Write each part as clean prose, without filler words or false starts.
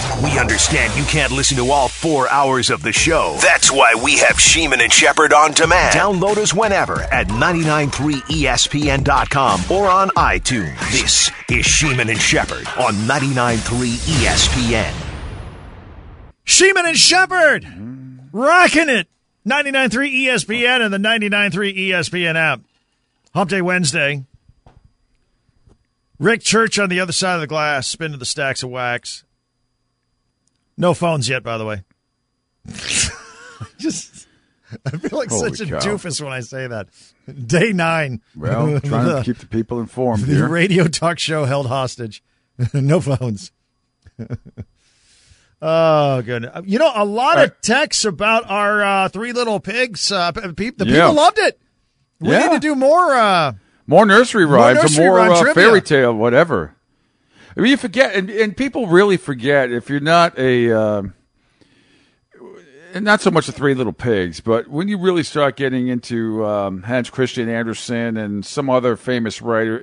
We understand you can't listen to all 4 hours of the show. That's why we have Sheeman and Shepherd on demand. Download us whenever at 993ESPN.com or on iTunes. This is Sheeman and Shepherd on 99.3 ESPN. Sheeman and Shepherd, rocking it. 99.3 ESPN and the 99.3 ESPN app. Hump Day Wednesday. Rick Church on the other side of the glass, spinning the stacks of wax. No phones yet, by the way. I feel like such a doofus when I say that. Day 9. Well, trying to keep the people informed the here. radio talk show held hostage. No phones. Oh, good. You know, a lot of texts about our Three Little Pigs. The people loved it. We need to do more nursery rhymes or more fairy tale, whatever. I mean, you forget, and people really forget if you're not not so much the Three Little Pigs, but when you really start getting into Hans Christian Andersen and some other famous writer,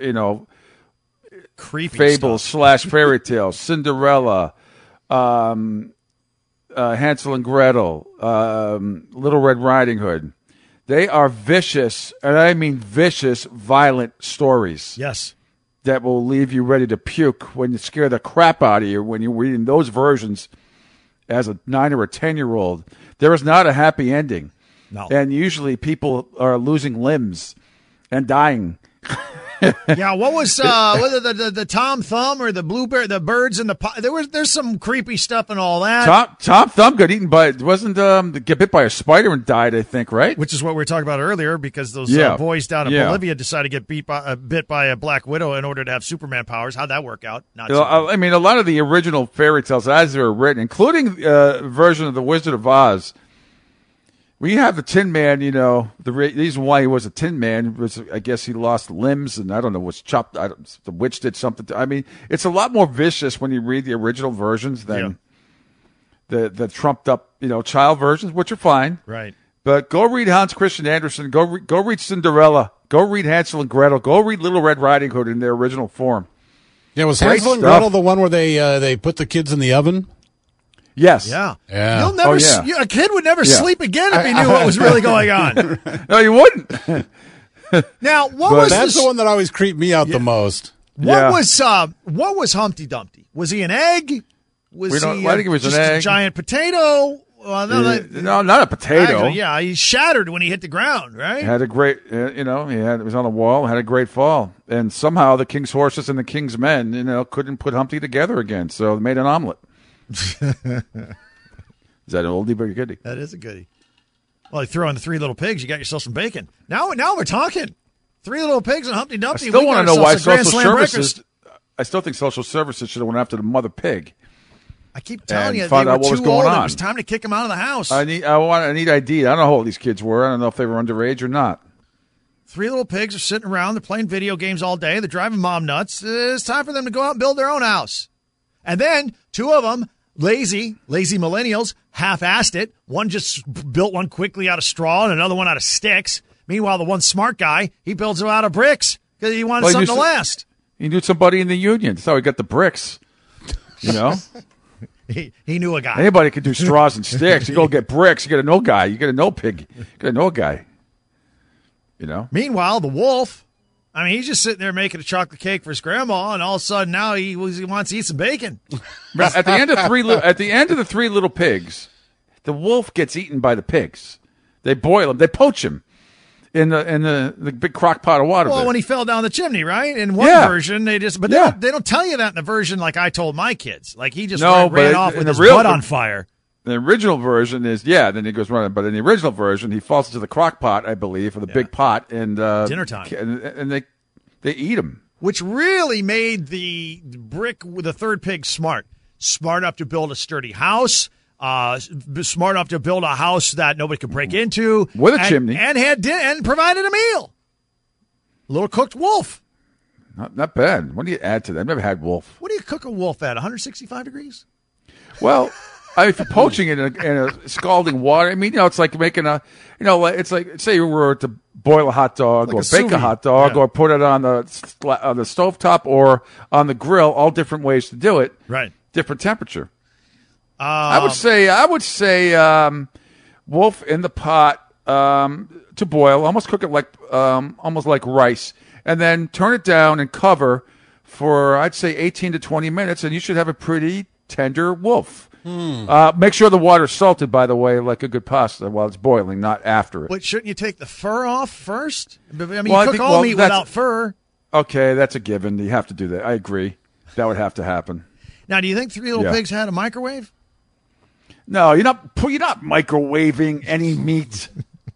creepy fables / fairy tales, Cinderella, Hansel and Gretel, Little Red Riding Hood. They are vicious, and I mean vicious, violent stories. Yes. That will leave you ready to puke when you scare the crap out of you when you're reading those versions as a 9 or a 10-year-old. There is not a happy ending. No. And usually people are losing limbs and dying. Yeah, what was whether the Tom Thumb or the blueberry, the birds and the pie? There's some creepy stuff and all that. Tom Thumb got eaten by get bit by a spider and died, I think, right? Which is what we were talking about earlier, because those boys down in Bolivia decided to get bit by a black widow in order to have Superman powers. How'd that work out? I mean, a lot of the original fairy tales as they were written, including a version of the Wizard of Oz. We have the Tin Man, the reason why he was a Tin Man was, I guess, he lost limbs and I don't know, was chopped. The witch did something. I mean, it's a lot more vicious when you read the original versions than the trumped up, child versions, which are fine. Right. But go read Hans Christian Andersen. Go read Cinderella. Go read Hansel and Gretel. Go read Little Red Riding Hood in their original form. Yeah, was Hansel and Gretel the one where they put the kids in the oven? Yes. Yeah. Yeah. You'll never. A kid would never sleep again if he knew what was really going on. No, you wouldn't. Now, that's the one that always creeped me out the most. What was Humpty Dumpty? Was he an egg? I think he was just an egg. A giant potato? No, not a potato. Actually, he shattered when he hit the ground, right? Had a great, it was on the wall, had a great fall. And somehow the king's horses and the king's men, couldn't put Humpty together again. So they made an omelet. Is that an oldie but a goodie? That is a goodie. Well, you throw in the Three Little Pigs, you got yourself some bacon. Now we're talking. Three Little Pigs and Humpty Dumpty. I still want to know why social services. I still think social services should have went after the mother pig. I keep telling you, they were what was too going old. on. It was time to kick them out of the house. I need ID. I don't know how old these kids were. I don't know if they were underage or not. Three Little Pigs are sitting around. They're playing video games all day. They're driving mom nuts. It's time for them to go out and build their own house. And then 2 of them. Lazy millennials, half-assed it. One just built one quickly out of straw and another one out of sticks. Meanwhile, the one smart guy, he builds them out of bricks because he wanted something to last. He knew somebody in the union. That's how he got the bricks, He knew a guy. Anybody could do straws and sticks. You go get bricks, you get a no guy. You get a no pig. You get a no guy. Meanwhile, the wolf, he's just sitting there making a chocolate cake for his grandma, and all of a sudden now he wants to eat some bacon. At the end of the Three Little Pigs, the wolf gets eaten by the pigs. They boil him. They poach him in the big crock pot of water. Well, when he fell down the chimney, right? In one version, they don't tell you that in the version like I told my kids. Like he just ran off with his butt on fire. The original version is, then he goes running. But in the original version, he falls into the crock pot, I believe, or the big pot, and dinner time. And they eat him. Which really made the third pig smart enough to build a sturdy house, smart enough to build a house that nobody could break into, with a chimney, and provided a meal. A little cooked wolf. Not bad. What do you add to that? I've never had wolf. What do you cook a wolf at? 165 degrees? Well. If you're poaching it in a scalding water, it's like making it's like, say you were to boil a hot dog or bake a hot dog or put it on the stovetop or on the grill, all different ways to do it. Right. Different temperature. I would say Wolf in the pot to boil, almost cook it like almost like rice, and then turn it down and cover for, I'd say, 18 to 20 minutes, and you should have a pretty tender wolf. Make sure the water's salted, by the way, like a good pasta while it's boiling, not after it. But shouldn't you take the fur off first? I mean, you cook all meat without fur. Okay, that's a given. You have to do that. I agree. That would have to happen. Now, do you think Three Little Pigs had a microwave? No, you're not microwaving any meat.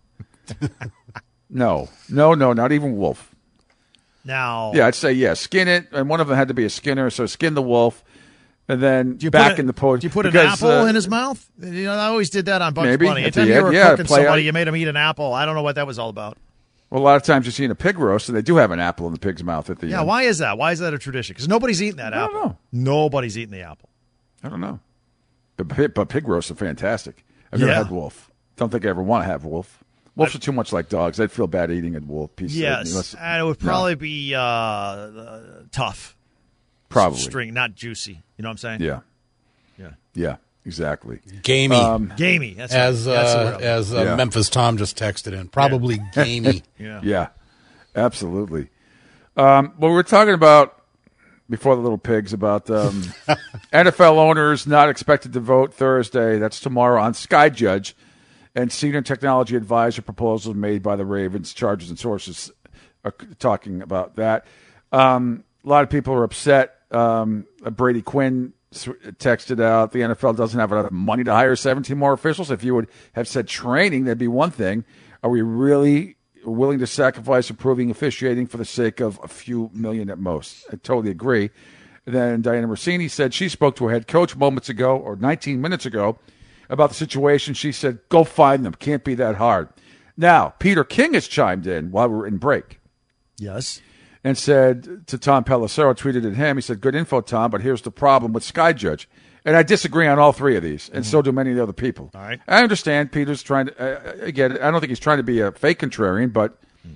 No, not even wolf. Now, yeah, I'd say skin it, and one of them had to be a skinner, so skin the wolf, and then in the pot. Do you put an apple in his mouth? I always did that on Bugs Bunny. Anytime you were cooking somebody, you made him eat an apple. I don't know what that was all about. Well, a lot of times you see in a pig roast, and they do have an apple in the pig's mouth at the end. Yeah, why is that? Why is that a tradition? Because nobody's eating that apple. I don't know. Nobody's eating the apple. I don't know. But pig roasts are fantastic. I've never had wolf. Don't think I ever want to have wolf. Wolves are too much like dogs. I'd feel bad eating a wolf piece. Yes, and it would probably be tough. Probably. String, not juicy. You know what I'm saying? Yeah, exactly. Gamey. Gamey. That's as Memphis Tom just texted in. Probably gamey. Yeah, absolutely. Well, we were talking about, before the little pigs, about NFL owners not expected to vote Thursday. That's tomorrow on Sky Judge and senior technology advisor proposals made by the Ravens. Chargers and sources are talking about that. A lot of people are upset. Brady Quinn texted out, the NFL doesn't have enough money to hire 17 more officials. If you would have said training, that'd be one thing. Are we really willing to sacrifice improving officiating for the sake of a few million at most? I totally agree. Then Diana Rossini said she spoke to her head coach moments ago, or 19 minutes ago, about the situation. She said, go find them. Can't be that hard. Now, Peter King has chimed in while we're in break. Yes. And said to Tom Pelissero, tweeted at him, he said, good info, Tom, but here's the problem with Sky Judge. And I disagree on all three of these, and so do many of the other people. All right. I understand Peter's trying to, again, I don't think he's trying to be a fake contrarian, but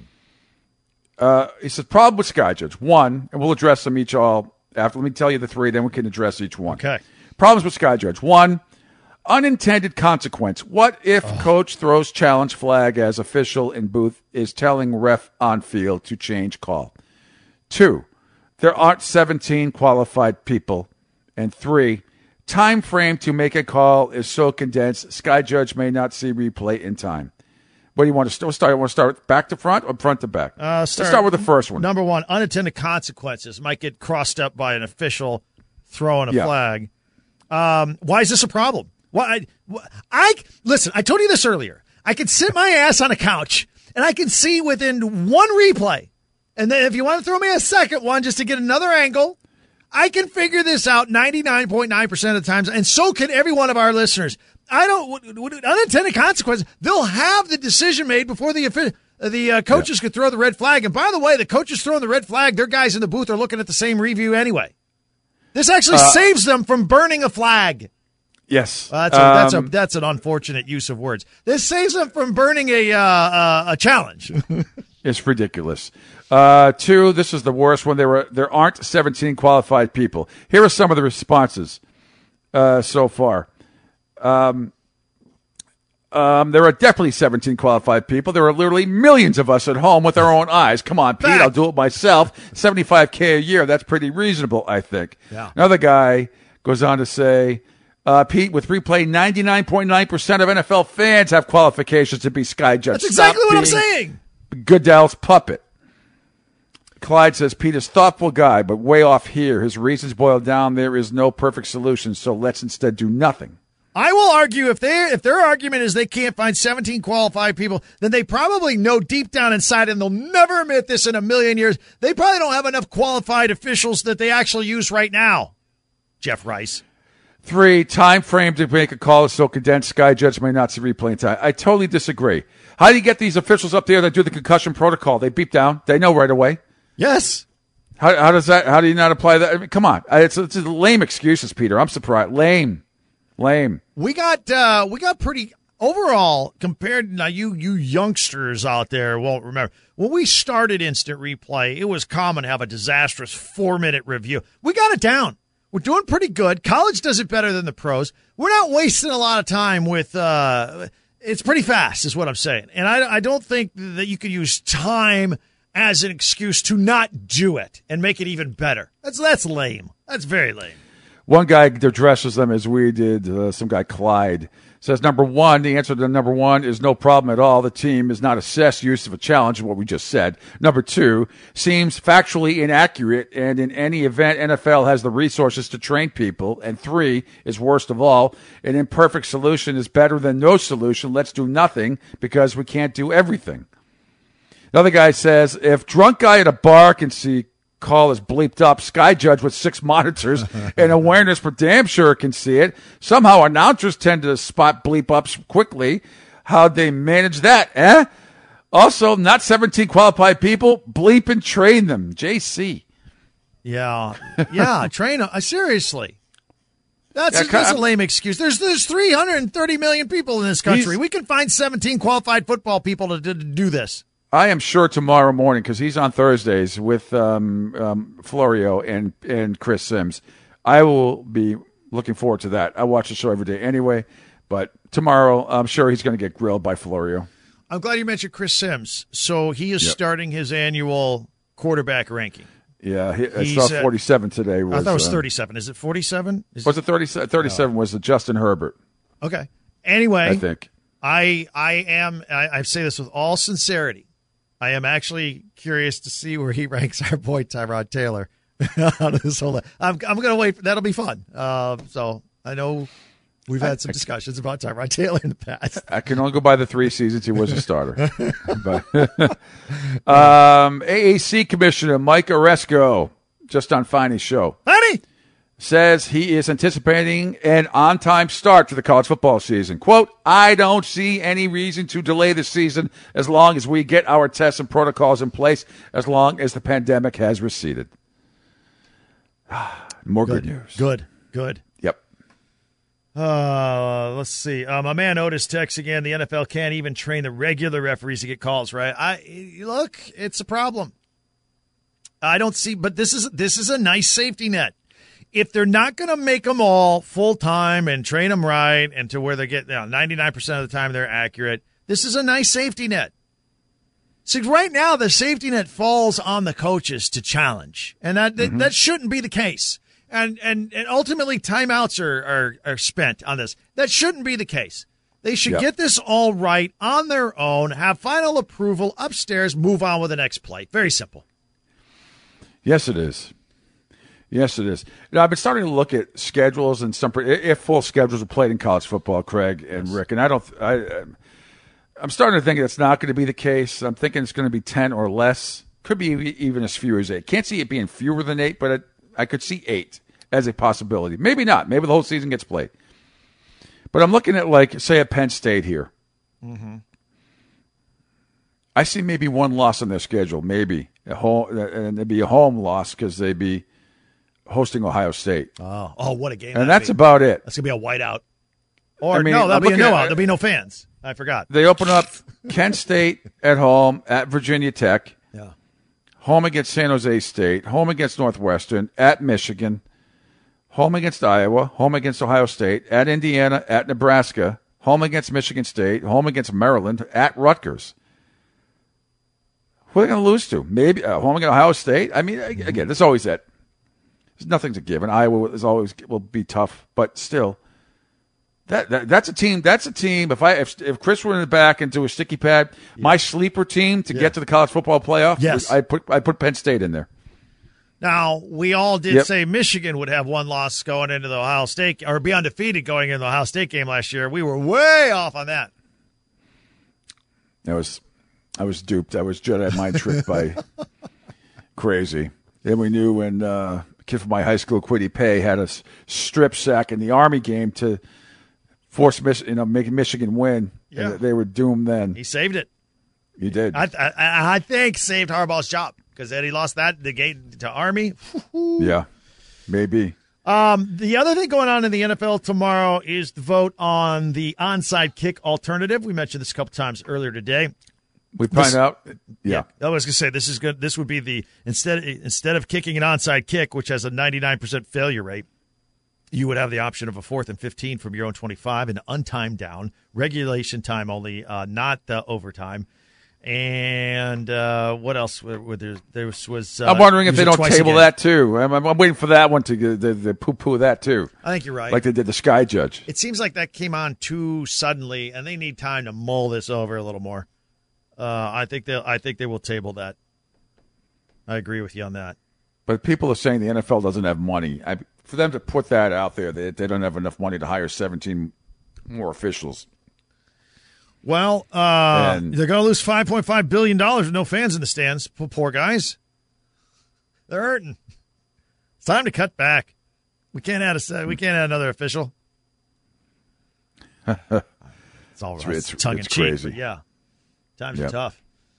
he said, problem with Sky Judge. One, and we'll address them each all after. Let me tell you the three, then we can address each one. Okay. Problems with Sky Judge. One, unintended consequence. What if coach throws challenge flag as official in booth is telling ref on field to change call? Two, there aren't 17 qualified people. And three, time frame to make a call is so condensed, Sky Judge may not see replay in time. What do you want to start? You want to start back to front or front to back? Let's start with the first one. Number one, unintended consequences might get crossed up by an official throwing a flag. Why is this a problem? Listen, I told you this earlier. I can sit my ass on a couch, and I can see within one replay. And then if you want to throw me a second one just to get another angle, I can figure this out 99.9% of the times, and so can every one of our listeners. Unintended consequences, they'll have the decision made before the coaches could throw the red flag. And by the way, the coaches throwing the red flag, their guys in the booth are looking at the same review anyway. This actually saves them from burning a flag. Yes. That's an unfortunate use of words. This saves them from burning a challenge. It's ridiculous. Two, this is the worst one. There aren't 17 qualified people. Here are some of the responses so far. There are definitely 17 qualified people. There are literally millions of us at home with our own eyes. Come on, Pete, I'll do it myself. $75K a year, that's pretty reasonable, I think. Yeah. Another guy goes on to say, Pete, with replay, 99.9% of NFL fans have qualifications to be Sky Judge. That's exactly what I'm saying. Goodell's puppet. Clyde says, Pete is a thoughtful guy, but way off here. His reasons boil down, there is no perfect solution, so let's instead do nothing. I will argue if their argument is they can't find 17 qualified people, then they probably know deep down inside, and they'll never admit this in a million years, they probably don't have enough qualified officials that they actually use right now. Jeff Rice. Three, time frame to make a call is so condensed, Sky Judge may not see replay in time. I totally disagree. How do you get these officials up there that do the concussion protocol? They beep down. They know right away. Yes. How does that? How do you not apply that? I mean, come on. It's lame excuses, Peter. I'm surprised. Lame. We got pretty overall compared. Now you youngsters out there won't remember when we started instant replay. It was common to have a disastrous 4-minute review. We got it down. We're doing pretty good. College does it better than the pros. We're not wasting a lot of time with it's pretty fast is what I'm saying. And I don't think that you could use time as an excuse to not do it and make it even better. That's lame. That's very lame. One guy addresses them as we did. Some guy, Clyde, says, number one, the answer to number one is no problem at all. The team is not assessed use of a challenge, what we just said. Number two, seems factually inaccurate, and in any event, NFL has the resources to train people. And three is worst of all, an imperfect solution is better than no solution. Let's do nothing because we can't do everything. Another guy says, if drunk guy at a bar can see call is bleeped up, Sky Judge with 6 monitors and awareness for damn sure can see it. Somehow announcers tend to spot bleep ups quickly. How'd they manage that, eh? Also, not 17 qualified people. Bleep and train them. JC. Yeah, train them. Seriously. That's a lame excuse. There's 330 million people in this country. We can find 17 qualified football people to do this. I am sure tomorrow morning, because he's on Thursdays with Florio and Chris Sims. I will be looking forward to that. I watch the show every day anyway, but tomorrow I'm sure he's going to get grilled by Florio. I'm glad you mentioned Chris Sims. So he is starting his annual quarterback ranking. Yeah, I saw 47 today. I thought it was 37. Is it 47? Was it 37? 37 was Justin Herbert. Okay. Anyway, I think. I say this with all sincerity. I am actually curious to see where he ranks our boy Tyrod Taylor out of this whole. I'm going to wait. That'll be fun. So I know we've had some discussions about Tyrod Taylor in the past. I can only go by the 3 seasons he was a starter. But AAC Commissioner Mike Oresco, just on Finey's show, says he is anticipating an on-time start to the college football season. Quote, I don't see any reason to delay the season as long as we get our tests and protocols in place, as long as the pandemic has receded. More good news. Good. Yep. Let's see. My man Otis texts again, the NFL can't even train the regular referees to get calls, right? Look, it's a problem. I don't see, but this is a nice safety net. If they're not going to make them all full-time and train them right and to where they get 99% of the time they're accurate, this is a nice safety net. See, right now the safety net falls on the coaches to challenge, and that shouldn't be the case. And ultimately timeouts are spent on this. That shouldn't be the case. They should get this all right on their own, have final approval upstairs, move on with the next play. Very simple. Yes, it is. Yes, it is. I've been starting to look at schedules and if full schedules are played in college football, Craig and Rick, and I'm starting to think that's not going to be the case. I'm thinking it's going to be 10 or less. Could be even as few as 8. Can't see it being fewer than 8, but I could see 8 as a possibility. Maybe not. Maybe the whole season gets played. But I'm looking at, say, at Penn State here. Mm-hmm. I see maybe one loss on their schedule, maybe at home, and it'd be a home loss because they'd be hosting Ohio State. Oh, what a game! And that's about it. That's gonna be a whiteout. Or no, that'll be a no-out. There'll be no fans. I forgot. They open up Kent State at home, at Virginia Tech. Yeah. Home against San Jose State. Home against Northwestern. At Michigan. Home against Iowa. Home against Ohio State. At Indiana. At Nebraska. Home against Michigan State. Home against Maryland. At Rutgers. Who are they going to lose to? Maybe home against Ohio State? I mean, again, there's always that. There's nothing to give, and Iowa will be tough, but still, that's a team. That's a team. If Chris were in the back and do a sticky pad, my sleeper team to get to the college football playoff, yes, I put Penn State in there. Now we all did say Michigan would have one loss going into the Ohio State or be undefeated going into the Ohio State game last year. We were way off on that. I was duped. I was Jedi mind tricked by crazy. Then we knew when. Kid from my high school, Quiddy Pay, had a strip sack in the Army game to force make Michigan win. Yeah. They were doomed then. He saved it. He did. I think saved Harbaugh's job because Eddie lost the game to Army. Yeah, maybe. The other thing going on in the NFL tomorrow is the vote on the onside kick alternative. We mentioned this a couple times earlier today. We find out. Yeah. I was going to say this is good. This would be the instead of kicking an onside kick, which has a 99% failure rate, you would have the option of a 4th and 15 from your own 25, an untimed down, regulation time only, not the overtime. And what else? There was. I'm wondering if they don't table that too. I'm waiting for that one to poo-poo that too. I think you're right. Like they did the Sky Judge. It seems like that came on too suddenly, and they need time to mull this over a little more. I think they will table that. I agree with you on that. But people are saying the NFL doesn't have money. For them to put that out there, they don't have enough money to hire 17 more officials. Well, they're going to lose $5.5 billion with no fans in the stands. Poor guys. They're hurting. It's time to cut back. We can't add another official. It's all right. It's tongue in cheek. Crazy. But yeah, times are tough.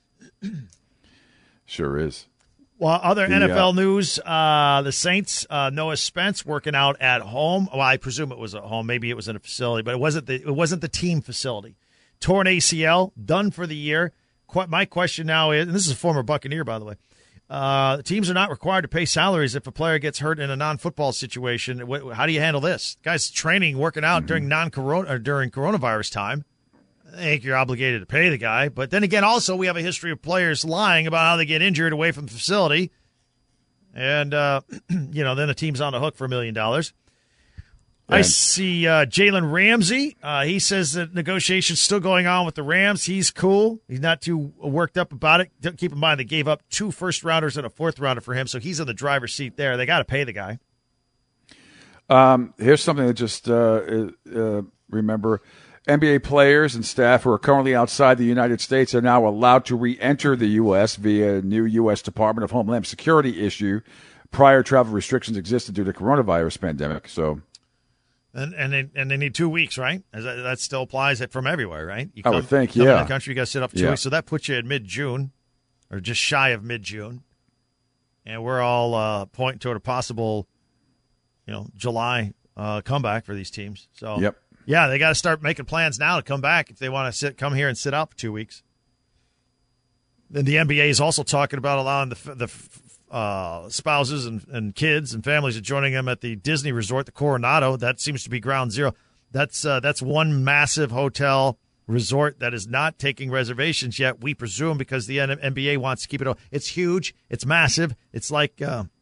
Sure is. Well, other NFL news, the Saints, Noah Spence working out at home. Well, I presume it was at home. Maybe it was in a facility, but it wasn't the team facility. Torn ACL, done for the year. My question now is, and this is a former Buccaneer, by the way, teams are not required to pay salaries if a player gets hurt in a non-football situation. How do you handle this? Guys training, working out during during coronavirus time. I think you're obligated to pay the guy. But then again, also, we have a history of players lying about how they get injured away from the facility. And, then the team's on the hook for $1 million. I see Jalen Ramsey. He says that negotiations still going on with the Rams. He's cool. He's not too worked up about it. Keep in mind, they gave up 2 first-rounders and a 4th-rounder for him, so he's in the driver's seat there. They got to pay the guy. Here's something that just remember. NBA players and staff who are currently outside the United States are now allowed to re-enter the U.S. via a new U.S. Department of Homeland Security issue. Prior travel restrictions existed due to the coronavirus pandemic. So, and they need 2 weeks, right? That still applies from everywhere, right? I would think, in yeah. the country, you got to sit up for 2 weeks. So that puts you at mid-June, or just shy of mid-June, and we're all pointing toward a possible, July comeback for these teams. So, yep. Yeah, they got to start making plans now to come back if they want to come here and sit out for 2 weeks. Then the NBA is also talking about allowing the spouses and kids and families joining them at the Disney resort, the Coronado. That seems to be ground zero. That's one massive hotel resort that is not taking reservations yet, we presume, because the NBA wants to keep it. It's huge. It's massive. It's like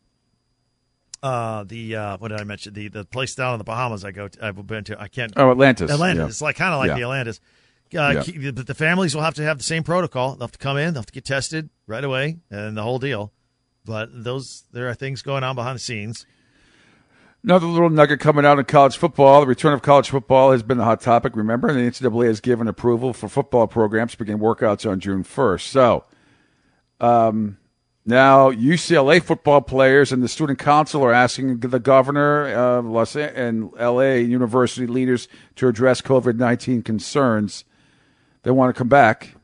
what did I mention? The place down in the Bahamas I've been to. I can't. Oh, Atlantis. Atlantis. Yeah. It's kind of like the Atlantis. But the families will have to have the same protocol. They'll have to come in. They'll have to get tested right away, and the whole deal. But there are things going on behind the scenes. Another little nugget coming out in college football. The return of college football has been a hot topic, remember? And the NCAA has given approval for football programs to begin workouts on June 1st. So now UCLA football players and the student council are asking the governor of and LA university leaders to address COVID-19 concerns. They want to come back.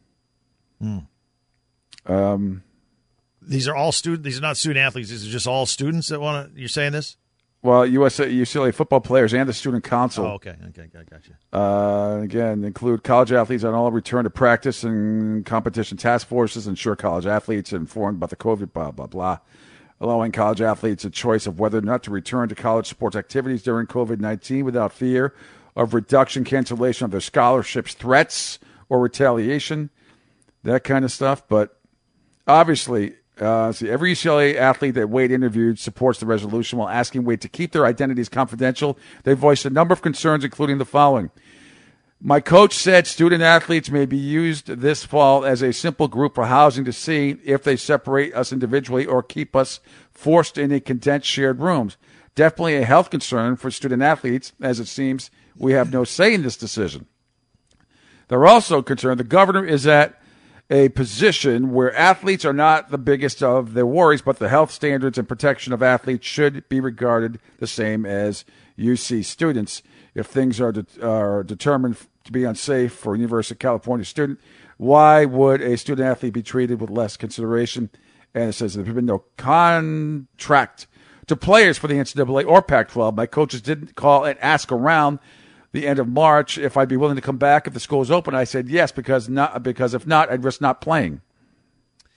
These are all students. These are not student athletes. These are just all students that want to. You're saying this? Well, UCLA football players and the student council. Oh, okay, gotcha. Again, include college athletes on all return to practice and competition task forces, ensure college athletes are informed about the COVID, blah, blah, blah. Allowing college athletes a choice of whether or not to return to college sports activities during COVID-19 without fear of reduction, cancellation of their scholarships, threats, or retaliation, that kind of stuff. But obviously, every UCLA athlete that Wade interviewed supports the resolution while asking Wade to keep their identities confidential. They voiced a number of concerns, including the following. My coach said student athletes may be used this fall as a simple group for housing to see if they separate us individually or keep us forced in a condensed shared rooms. Definitely a health concern for student athletes, as it seems we have no say in this decision. They're also concerned the governor is at a position where athletes are not the biggest of their worries, but the health standards and protection of athletes should be regarded the same as UC students. If things are determined to be unsafe for a University of California student, why would a student athlete be treated with less consideration? And it says there's been no contract to players for the NCAA or Pac-12. My coaches didn't call and ask around the end of March if I'd be willing to come back if the school is open. I said yes, because if not, I'd risk not playing.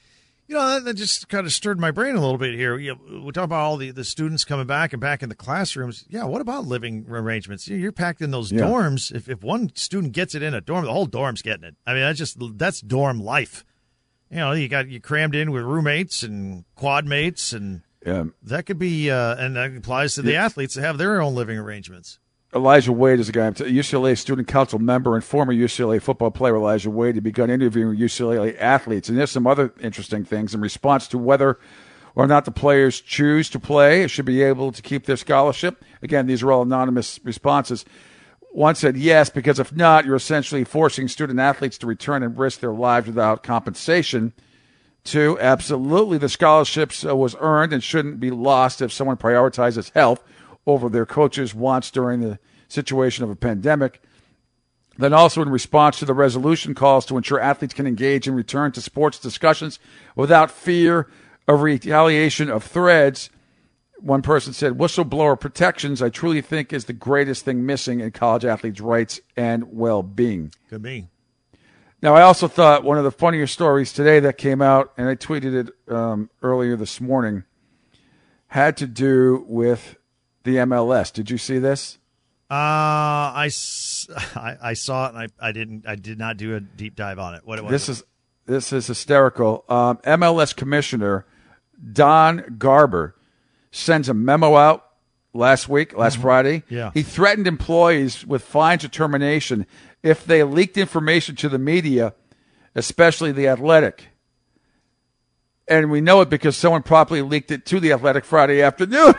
That just kind of stirred my brain a little bit here. We talk about all the students coming back and back in the classrooms. Yeah, what about living arrangements? You're packed in those dorms. If one student gets it in a dorm, the whole dorm's getting it. I mean, that's dorm life. You crammed in with roommates and quad mates, and that could be, and that applies to the athletes that have their own living arrangements. Elijah Wade is a guy, UCLA student council member and former UCLA football player Elijah Wade. He begun interviewing UCLA athletes. And there's some other interesting things in response to whether or not the players choose to play, should be able to keep their scholarship. Again, these are all anonymous responses. One said yes, because if not, you're essentially forcing student athletes to return and risk their lives without compensation. 2, absolutely, the scholarships was earned and shouldn't be lost if someone prioritizes health over their coaches' wants during the situation of a pandemic. Then also in response to the resolution calls to ensure athletes can engage and return to sports discussions without fear of retaliation of threads. One person said, whistleblower protections, I truly think, is the greatest thing missing in college athletes' rights and well-being. Could be. Now, I also thought one of the funnier stories today that came out, and I tweeted it earlier this morning, had to do with the MLS. Did you see this? I saw it, and I did not do a deep dive on it. This is hysterical. MLS Commissioner Don Garber sends a memo out last Friday. Yeah. He threatened employees with fines or termination if they leaked information to the media, especially The Athletic. And we know it because someone properly leaked it to The Athletic Friday afternoon.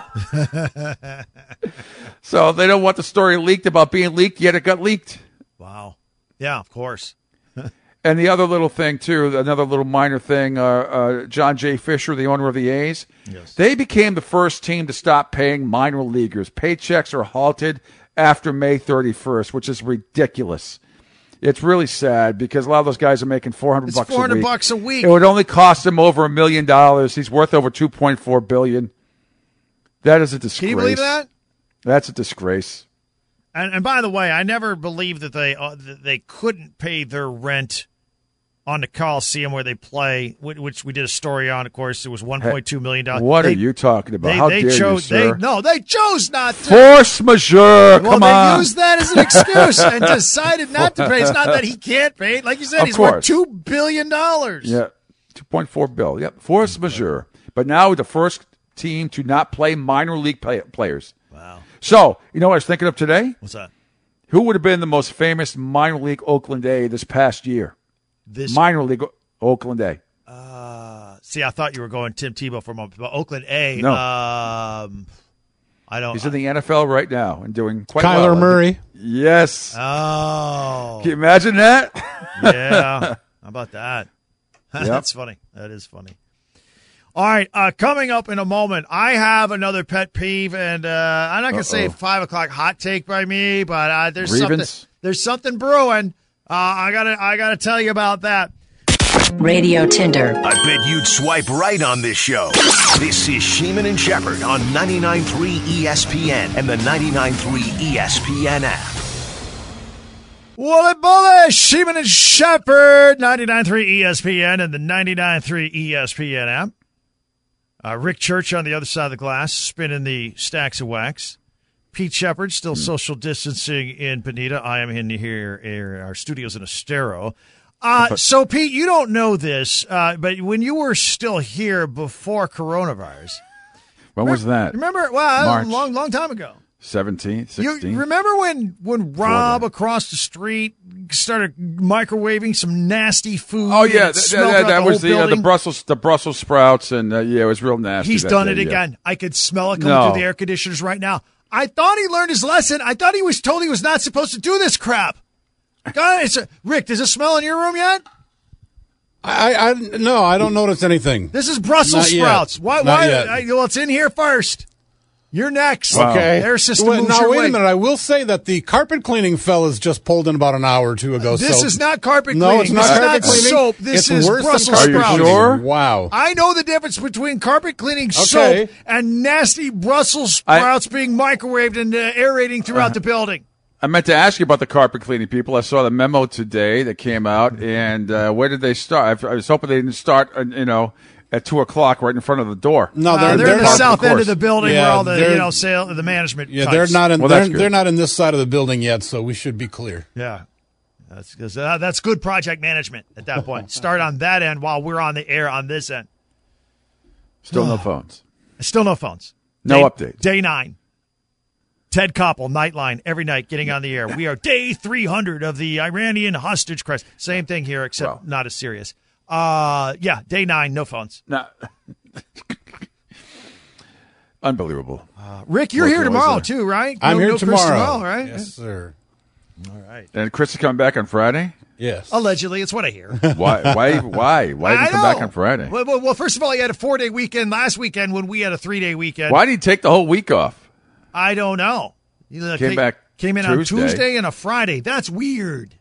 So they don't want the story leaked about being leaked, yet it got leaked. Wow. Yeah, of course. And the other little thing, too, another little minor thing, John J. Fisher, the owner of the A's, yes, they became the first team to stop paying minor leaguers. Paychecks are halted after May 31st, which is ridiculous. It's really sad because a lot of those guys are making $400 bucks a week. It would only cost him over $1 million. He's worth over $2.4 billion. That is a disgrace. Can you believe that? That's a disgrace. And by the way, I never believed that they couldn't pay their rent on the Coliseum where they play, which we did a story on. Of course, it was $1.2 million. What are you talking about? How dare you, sir? They chose not to. Force majeure. Come on. They used that as an excuse and decided not to pay. It's not that he can't pay it. Like you said, he's worth $2 billion. Yeah, $2.4 billion. Yep, force majeure. But now the first team to not play minor league players. Wow. So, you know what I was thinking of today? What's that? Who would have been the most famous minor league Oakland A this past year? Minor league Oakland A. See, I thought you were going Tim Tebow for a moment, but Oakland A. No. I don't. He's in the NFL right now and doing quite well. Kyler Murray. Yes. Oh. Can you imagine that? Yeah. How about that? Yep. That's funny. That is funny. All right, coming up in a moment, I have another pet peeve, and I'm not going to say 5 o'clock hot take by me, but there's something brewing. I gotta tell you about that. Radio Tinder. I bet you'd swipe right on this show. This is Sheeman and Shepherd on 99.3 ESPN and the 99.3 ESPN app. Wooly bully, Sheeman and Shepherd, 99.3 ESPN and the 99.3 ESPN app. Rick Church on the other side of the glass, spinning the stacks of wax. Pete Shepard, still social distancing in Bonita. I am in here, our studios in Estero. So, Pete, you don't know this, but when you were still here before coronavirus. When was that? Remember? Well, March. long time ago. 17, 16. You remember when Rob across the street started microwaving some nasty food? Oh yeah, that was the Brussels sprouts, and it was real nasty. He's done it again. I could smell it coming through the air conditioners right now. I thought he learned his lesson. I thought he was told he was not supposed to do this crap. God, Rick, does it smell in your room yet? No, I don't notice anything. This is Brussels sprouts. Why? Well, it's in here first. You're next. Wow. Okay. Their system moves now, your wait way. a minute. I will say that the carpet cleaning fellas just pulled in about an hour or two ago. This is not carpet cleaning. No, it's not carpet cleaning. Soap. This is worse Brussels than sprouts. Are you sure? Wow. I know the difference between carpet cleaning soap and nasty Brussels sprouts being microwaved and aerating throughout the building. I meant to ask you about the carpet cleaning people. I saw the memo today that came out, and where did they start? I was hoping they didn't start, at 2:00 right in front of the door. No, they're in the not, south end of the building Yeah, where all the they're- the management. Yeah, types. they're not in. Well, that's they're not in this side of the building yet, so we should be clear. Yeah, that's good project management at that point. Start on that end while we're on the air on this end. Still no phones. Still no phones. No updates. Day 9. Ted Koppel, Nightline, every night getting on the air. We are day 300 of the Iranian hostage crisis. Same thing here, except not as serious. Day 9, no phones. No. Unbelievable. Rick, you're here tomorrow too, right? I'm here Chris tomorrow. right? Yes, sir. All right. And Chris is coming back on Friday? Yes. Allegedly, it's what I hear. Why didn't he come back on Friday? Well, first of all, he had a 4-day weekend last weekend when we had a 3-day weekend. Why did he take the whole week off? I don't know. Came in on Tuesday and a Friday. That's weird.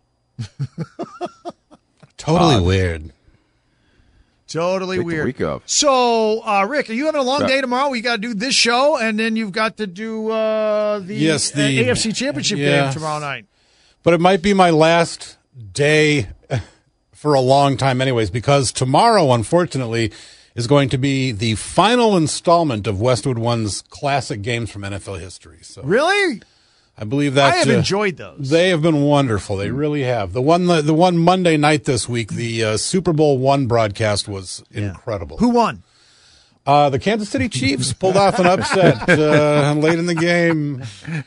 Totally weird. Totally Take the weird. week off. So, Rick, are you having a long day tomorrow? You got to do this show, and then you've got to do the AFC Championship game tomorrow night. But it might be my last day for a long time anyways, because tomorrow, unfortunately, is going to be the final installment of Westwood One's classic games from NFL history. So Really? I believe that I have enjoyed those. They have been wonderful. They really have. The one Monday night this week, the Super Bowl I broadcast was incredible. Who won? The Kansas City Chiefs pulled off an upset late in the game.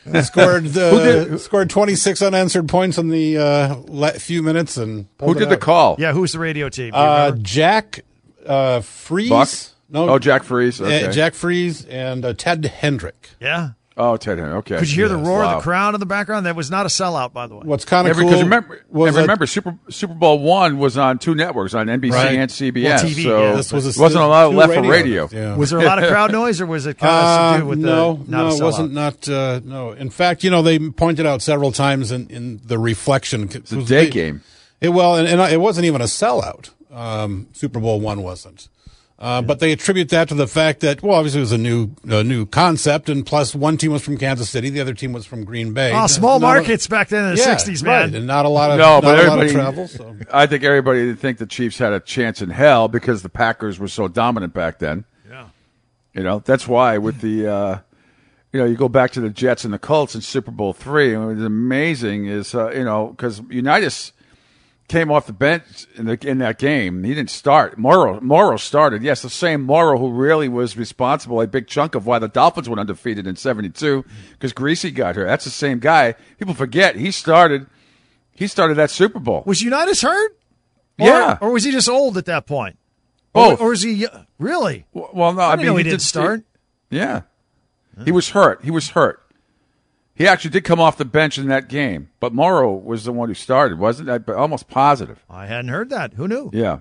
Scored 26 unanswered points in the few minutes and Who did the call? Yeah, who's the radio team? Do you remember? Jack Freeze. Buck? No, Oh, Jack Freeze. Okay. Jack Freeze and Ted Hendrick. Yeah. Oh, Ted Henry. Okay. Could you hear the roar of Wow. the crowd in the background? That was not a sellout, by the way. What's kind of Yeah, cool because remember, that- Super Bowl I was on 2 networks, on NBC Right. and CBS. Well, TV, so yeah. This was it wasn't a lot two left for radio. Yeah. Was there a lot of crowd noise, or was it kind of subdued with no, not a it wasn't. sellout? No. In fact, they pointed out several times in the reflection. It's a day game. And it wasn't even a sellout. Super Bowl I wasn't. But they attribute that to the fact that, well, obviously it was a new concept, and plus one team was from Kansas City, the other team was from Green Bay. Oh, small markets back then in the 60s, man. Right, and not a lot of travel. So. I think everybody didn't think the Chiefs had a chance in hell because the Packers were so dominant back then. Yeah. That's why with the, you go back to the Jets and the Colts in Super Bowl III, and what's amazing is, because Unitas came off the bench in that game. He didn't start. Morrow started. Yes, the same Morrow who really was responsible, a big chunk of why the Dolphins went undefeated in 72, because Greasy got her. That's the same guy. People forget he started that Super Bowl. Was Unitas hurt? Yeah. Or was he just old at that point? Both. Or is he really? Well, no, I didn't know he didn't start. Yeah. He was hurt. He actually did come off the bench in that game, but Morrow was the one who started, wasn't it? Almost positive. I hadn't heard that. Who knew? Yeah.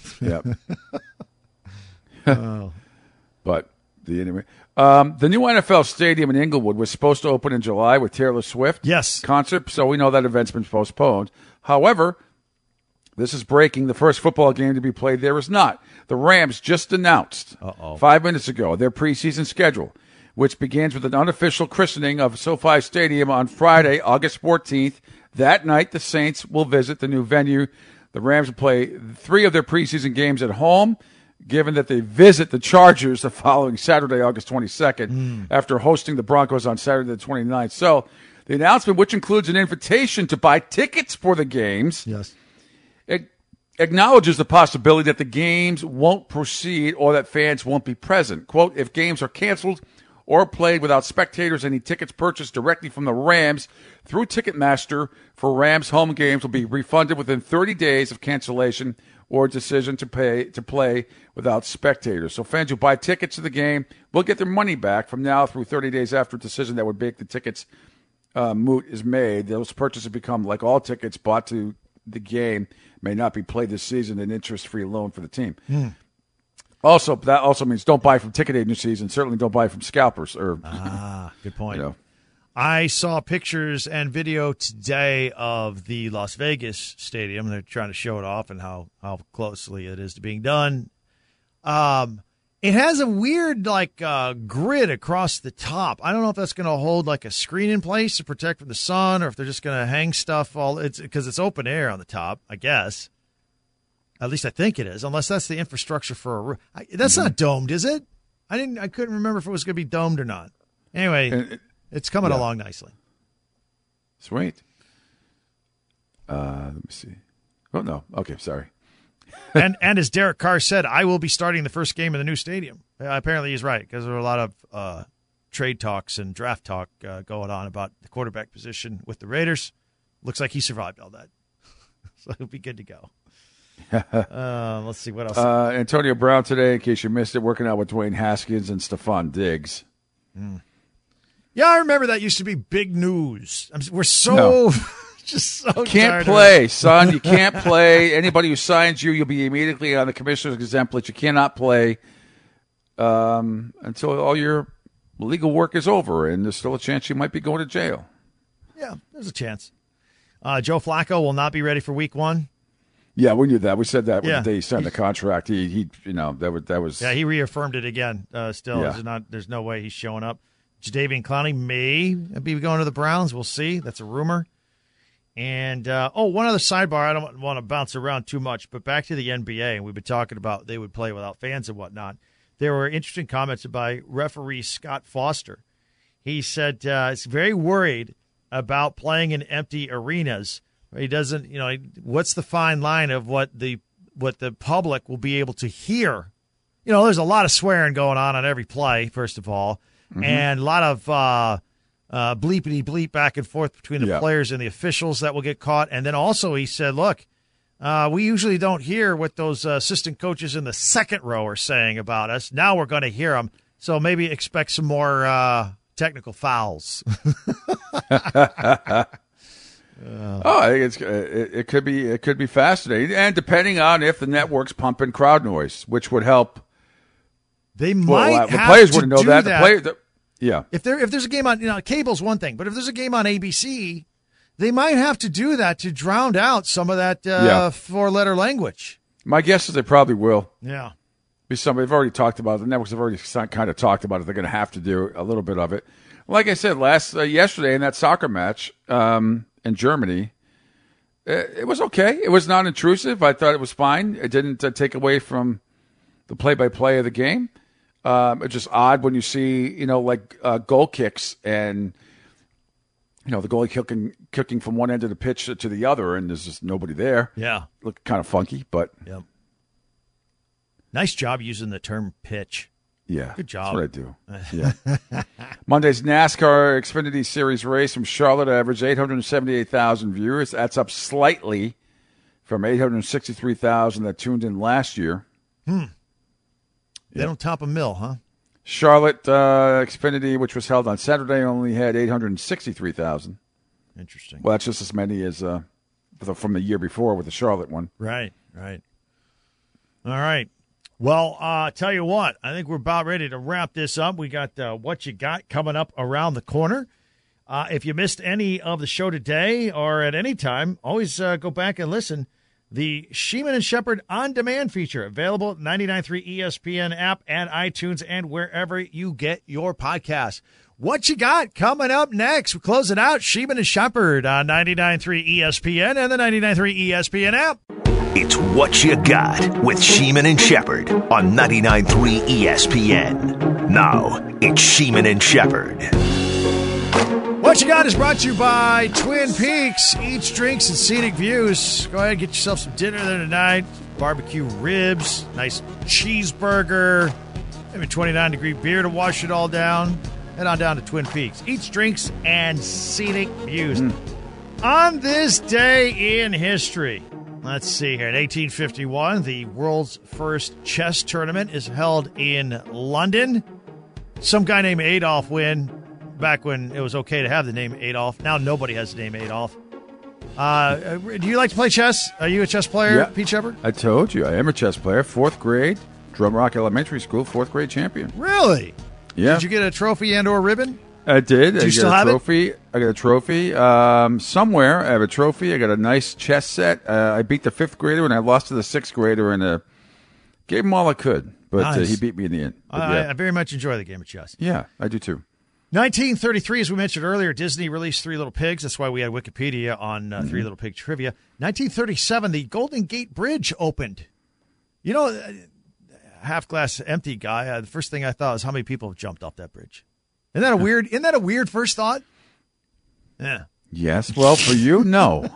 But the new NFL stadium in Inglewood was supposed to open in July with Taylor Swift concert, so we know that event's been postponed. However, this is breaking. The first football game to be played there is not. The Rams just announced 5 minutes ago their preseason schedule, which begins with an unofficial christening of SoFi Stadium on Friday, August 14th. That night, the Saints will visit the new venue. The Rams will play 3 of their preseason games at home, given that they visit the Chargers the following Saturday, August 22nd, after hosting the Broncos on Saturday the 29th. So the announcement, which includes an invitation to buy tickets for the games, it acknowledges the possibility that the games won't proceed or that fans won't be present. Quote, if games are canceled or played without spectators, any tickets purchased directly from the Rams through Ticketmaster for Rams home games will be refunded within 30 days of cancellation or decision to play without spectators. So fans who buy tickets to the game will get their money back from now through 30 days after a decision that would make the tickets moot is made. Those purchases become, like all tickets bought to the game, may not be played this season, an interest-free loan for the team. Also, that also means don't buy from ticket agencies and certainly don't buy from scalpers. Good point. I saw pictures and video today of the Las Vegas stadium. They're trying to show it off and how closely it is to being done. It has a weird, grid across the top. I don't know if that's going to hold, like, a screen in place to protect from the sun or if they're just going to hang stuff because it's open air on the top, I guess. At least I think it is, unless that's the infrastructure for a roof. That's not domed, is it? I couldn't remember if it was going to be domed or not. Anyway, it's coming along nicely. Sweet. Let me see. Oh, no. Okay, sorry. and as Derek Carr said, I will be starting the first game in the new stadium. Apparently he's right, because there were a lot of trade talks and draft talk going on about the quarterback position with the Raiders. Looks like he survived all that. So he'll be good to go. Let's see what else. Antonio Brown today, in case you missed it, working out with Dwayne Haskins and Stephon Diggs. Yeah, I remember that used to be big news. We're so just so can't play, son. You can't play. Anybody who signs you, you'll be immediately on the commissioner's exempt. You cannot play until all your legal work is over, and there's still a chance you might be going to jail. Yeah, there's a chance. Joe Flacco will not be ready for Week 1. Yeah, we knew that. We said that the day he signed the contract. He that was. Yeah, he reaffirmed it again. Still, there's no way he's showing up. Jadeveon Clowney may be going to the Browns. We'll see. That's a rumor. And one other sidebar. I don't want to bounce around too much, but back to the NBA. We've been talking about they would play without fans and whatnot. There were interesting comments by referee Scott Foster. He said he's very worried about playing in empty arenas. He doesn't, what's the fine line of what the public will be able to hear? There's a lot of swearing going on every play, first of all, and a lot of bleepity bleep back and forth between the players and the officials that will get caught. And then also he said, look, we usually don't hear what those assistant coaches in the second row are saying about us. Now we're going to hear them. So maybe expect some more technical fouls. I think it could be fascinating, and depending on if the network's pumping crowd noise, which would help. They might the have players to wouldn't know do that. Yeah. If there's a game on cable's one thing, but if there's a game on ABC, they might have to do that to drown out some of that 4-letter language. My guess is they probably will. Yeah. Be somebody they've already talked about it. The networks have already kind of talked about it. They're going to have to do a little bit of it. Like I said yesterday in that soccer match. In Germany, it was okay. It was not intrusive. I thought it was fine. It didn't take away from the play-by-play of the game. It's just odd when you see, goal kicks and, the goalie kicking from one end of the pitch to the other, and there's just nobody there. Yeah. Look kind of funky, but. Yep. Nice job using the term pitch. Yeah. Good job. That's what I do. Yeah. Monday's NASCAR Xfinity Series race from Charlotte averaged 878,000 viewers. That's up slightly from 863,000 that tuned in last year. They don't top a mill, huh? Charlotte Xfinity, which was held on Saturday, only had 863,000. Interesting. Well, that's just as many as from the year before with the Charlotte one. Right. All right. Well, tell you what, I think we're about ready to wrap this up. We got What You Got coming up around the corner. If you missed any of the show today or at any time, always go back and listen. The Sheeman and Shepherd On Demand feature, available at 99.3 ESPN app and iTunes and wherever you get your podcasts. What you got coming up next? We close it out. Sheeman and Shepherd on 99.3 ESPN and the 99.3 ESPN app. It's What You Got with Sheeman and Shepherd on 99.3 ESPN. Now, it's Sheeman and Shepherd. What You Got is brought to you by Twin Peaks. Eats, drinks, and scenic views. Go ahead and get yourself some dinner there tonight. Barbecue ribs, nice cheeseburger, maybe 29-degree beer to wash it all down. Head on down to Twin Peaks. Eats, drinks, and scenic views. On this day in history, let's see here. In 1851, the world's first chess tournament is held in London. Some guy named Adolf win back when it was okay to have the name Adolf. Now nobody has the name Adolf. Do you like to play chess? Are you a chess player, Pete Shepherd? I told you. I am a chess player. 4th grade, Drum Rock Elementary School, 4th grade champion. Really? Yeah. Did you get a trophy and or ribbon? I did. Do you still have it? I got a trophy. Somewhere I have a trophy. I got a nice chess set. I beat the 5th grader and I lost to the 6th grader and gave him all I could. but Nice. he beat me in the end. But, I very much enjoy the game of chess. yeah, I do too. 1933, as we mentioned earlier, Disney released Three Little Pigs. That's why we had Wikipedia on Three Little Pig trivia. 1937, the Golden Gate Bridge opened. You know, half glass empty guy. The first thing I thought was how many people have jumped off that bridge. Isn't that a weird first thought? Yeah. Yes. Well, for you, no.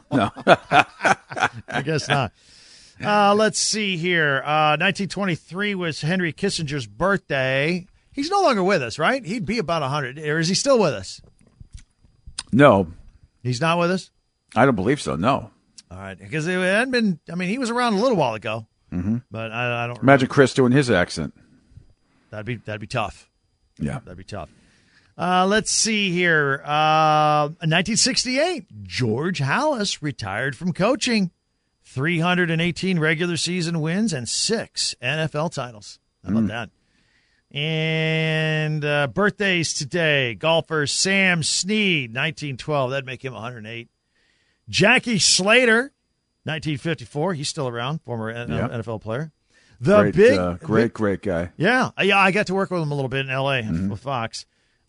I guess not. Let's see here. 1923 was Henry Kissinger's birthday. He's no longer with us, right? He'd be about 100. Or is he still with us? No, He's not with us? I don't believe so. No. All right. Because it hadn't been, he was around a little while ago. Mm-hmm. But I don't Imagine Chris doing his accent. That'd be tough. Yeah. That'd be tough. Let's see here. 1968, George Halas retired from coaching. 318 regular season wins and 6 NFL titles. How about that? And birthdays today. Golfer Sam Snead, 1912. That'd make him 108. Jackie Slater, 1954. He's still around, former NFL player. Great guy. Yeah, I got to work with him a little bit in L.A. with Fox.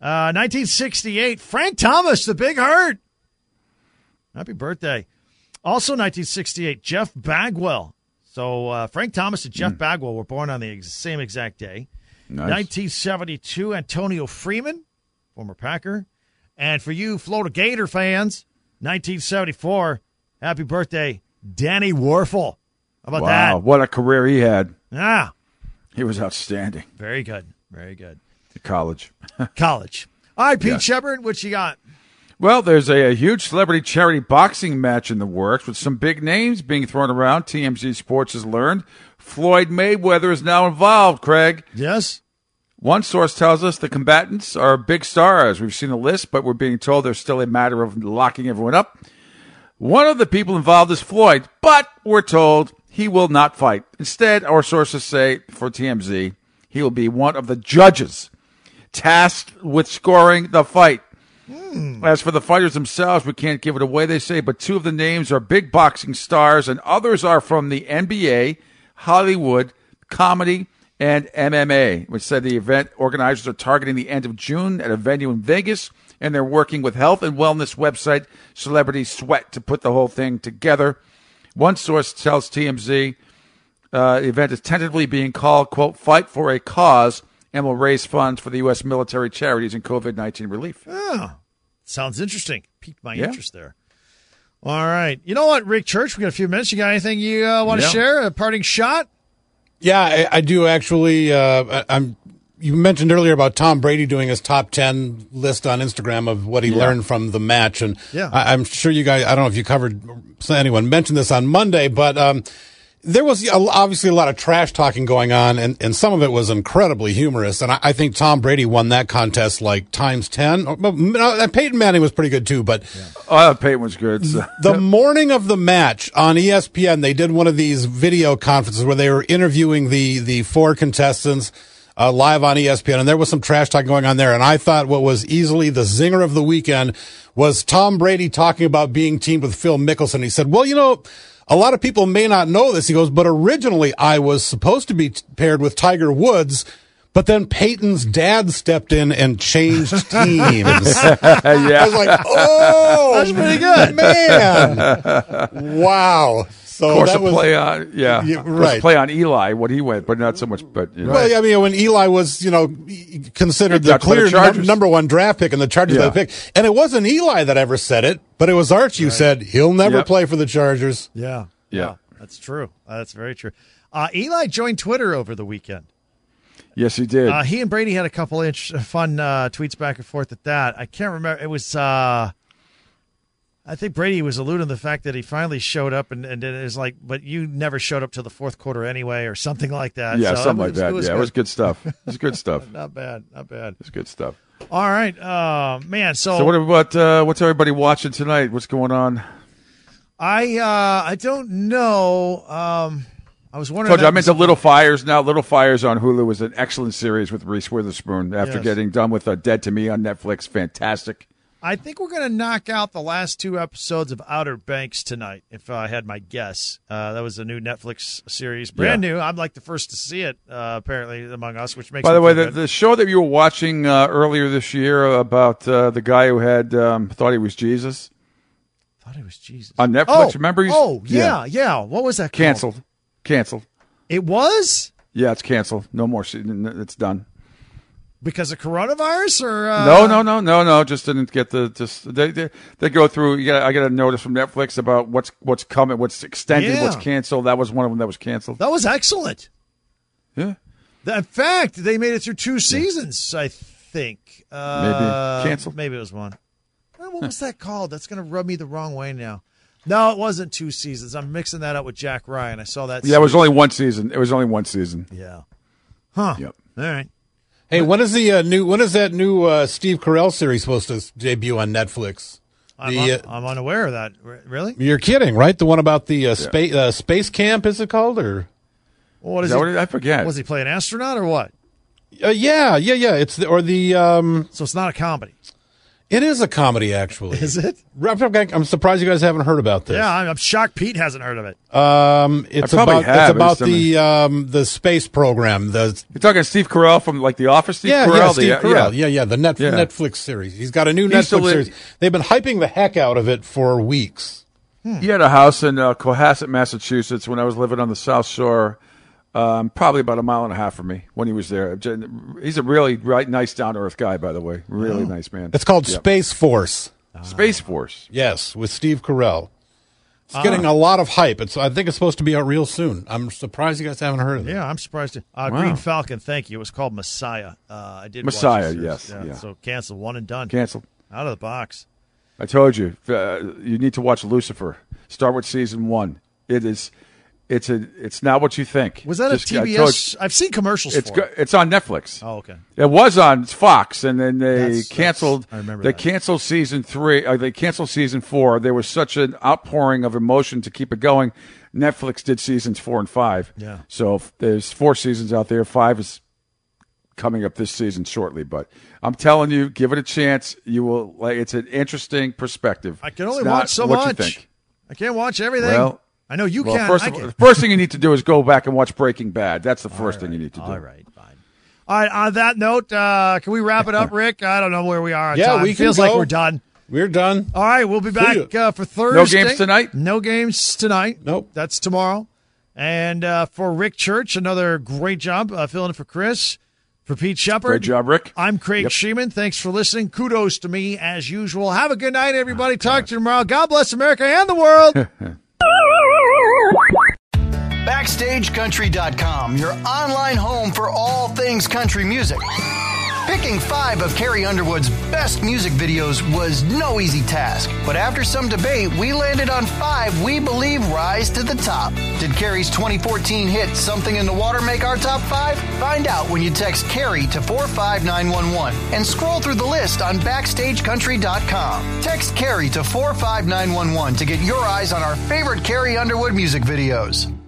1968, Frank Thomas, the Big Hurt. Happy birthday. Also 1968, Jeff Bagwell. So Frank Thomas and Jeff Bagwell were born on the same exact day. Nice. 1972, Antonio Freeman, former Packer. And for you Florida Gator fans, 1974, happy birthday, Danny Warfel. How about that? Wow, what a career he had. Yeah. He was outstanding. Very good. Very good. At college. College. All right, Pete Yeah. Shepard, what you got? Well, there's a huge celebrity charity boxing match in the works with some big names being thrown around. TMZ Sports has learned Floyd Mayweather is now involved, Craig. Yes. One source tells us the combatants are big stars. We've seen the list, but we're being told there's still a matter of locking everyone up. One of the people involved is Floyd, but we're told he will not fight. Instead, our sources say, for TMZ, he will be one of the judges tasked with scoring the fight. As for the fighters themselves, we can't give it away, they say, but 2 of the names are big boxing stars, and others are from the NBA, Hollywood, comedy, and MMA, which said the event organizers are targeting the end of June at a venue in Vegas, and they're working with health and wellness website Celebrity Sweat to put the whole thing together. One source tells TMZ the event is tentatively being called, quote, Fight for a Cause, and will raise funds for the U.S. military charities and COVID-19 relief. Oh, sounds interesting. Piqued my interest there. All right. You know what, Rick Church, we got a few minutes. You got anything you want to share? A parting shot? Yeah, I do actually. You mentioned earlier about Tom Brady doing his top 10 list on Instagram of what he learned from the match. And I'm sure you guys, I don't know if you covered, anyone mentioned this on Monday, but there was obviously a lot of trash talking going on, and some of it was incredibly humorous. And I think Tom Brady won that contest like times 10. Peyton Manning was pretty good too, but Peyton was good. So. The morning of the match on ESPN, they did one of these video conferences where they were interviewing the 4 contestants live on ESPN, and there was some trash talk going on there. And I thought what was easily the zinger of the weekend was Tom Brady talking about being teamed with Phil Mickelson. He said, well, you know, a lot of people may not know this. He goes, but originally I was supposed to be paired with Tiger Woods, but then Peyton's dad stepped in and changed teams. I was like, oh, that's pretty good, man. Wow. So of course, that was play on, right. Play on Eli when he went, but not so much. But you know. Well, I mean, when Eli was, considered the clear number 1 draft pick, and the Chargers had the pick, and it wasn't Eli that ever said it, but it was Archie who said he'll never play for the Chargers. Yeah, that's true. That's very true. Eli joined Twitter over the weekend. Yes, he did. He and Brady had a couple fun tweets back and forth at that. I can't remember. It was. I think Brady was alluding to the fact that he finally showed up, and it was like, but you never showed up to the 4th quarter anyway, or something like that. Yeah, so something like that. It was good stuff. It was good stuff. Not bad. It's good stuff. All right, man. So what about what's everybody watching tonight? What's going on? I don't know. I was wondering. I meant the Little Fires. Now, Little Fires on Hulu is an excellent series with Reese Witherspoon. After getting done with Dead to Me on Netflix, fantastic. I think we're going to knock out the last 2 episodes of Outer Banks tonight, if I had my guess. That was a new Netflix series. Brand new. I'm like the first to see it, apparently, among us, which makes By me the way, feel good. the show that you were watching earlier this year about the guy who had thought he was Jesus I thought it was Jesus. on Netflix, remember? Yeah. What was that called? Canceled. It was? Yeah, it's canceled. No more. It's done. Because of coronavirus? Or No. Just didn't get they go through. I got a notice from Netflix about what's coming, what's extended, what's canceled. That was one of them that was canceled. That was excellent. Yeah. In fact, they made it through 2 seasons, I think. Maybe canceled. Maybe it was 1. What was that called? That's going to rub me the wrong way now. No, it wasn't 2 seasons. I'm mixing that up with Jack Ryan. I saw that. Yeah, it was only 1 season. Yeah. Huh. Yep. All right. Hey, when is that new Steve Carell series supposed to debut on Netflix? I'm unaware of that. Really? You're kidding, right? The one about the space camp, is it called? Or Well, what is Is that he? what I forget. Was he play an astronaut or what? yeah. It's So it's not a comedy. it is a comedy actually. Is it? I'm surprised you guys haven't heard about this. Yeah, I'm shocked Pete hasn't heard of it. It's I probably about have. the space program. You're talking Steve Carell from like The Office. Steve Yeah, Carell. Steve Carell. Yeah, the Yeah. Netflix series. He's got a new He's Netflix series. They've been hyping the heck out of it for weeks. He had a house in Cohasset, Massachusetts, when I was living on the South Shore, probably about a mile and a half from me when he was there. He's a really nice, down-to-earth guy, by the way. Really nice man. It's called Space Force. Space Force. Yes, with Steve Carell. It's getting a lot of hype. I think it's supposed to be out real soon. I'm surprised you guys haven't heard of it. Yeah, I'm surprised. Green Falcon, thank you. It was called Messiah. I did Messiah, watch it. yes. Yeah. So canceled, 1 and done. Canceled. Out of the box. I told you, you need to watch Lucifer. Start with season 1. It's not what you think. Was that a TBS? I've seen commercials for it. It's on Netflix. Oh, okay. It was on Fox, and then they canceled. I remember They that. canceled season 3. They canceled season 4. There was such an outpouring of emotion to keep it going. Netflix did seasons 4 and 5. Yeah. So there's 4 seasons out there. 5 is coming up this season shortly. But I'm telling you, give it a chance. You will like. It's an interesting perspective. I can only It's not watch so what much. You think. I can't watch everything. Well, I know you can. The first thing you need to do is go back and watch Breaking Bad. That's the first thing you need to do. All right, fine. All right, on that note, can we wrap it up, Rick? I don't know where we are on time. we It can feels go. like we're done. We're done. All right, we'll be back for Thursday. No games tonight? No games tonight. Nope. That's tomorrow. And for Rick Church, another great job filling in for Chris. For Pete Shepard. Great job, Rick. I'm Craig Sheeman. Thanks for listening. Kudos to me as usual. Have a good night, everybody. Talk to you tomorrow. God bless America and the world. BackstageCountry.com, your online home for all things country music. Picking 5 of Carrie Underwood's best music videos was no easy task, but after some debate, we landed on 5 we believe rise to the top. Did Carrie's 2014 hit Something in the Water make our top 5? Find out when you text Carrie to 45911 and scroll through the list on BackstageCountry.com. Text Carrie to 45911 to get your eyes on our favorite Carrie Underwood music videos.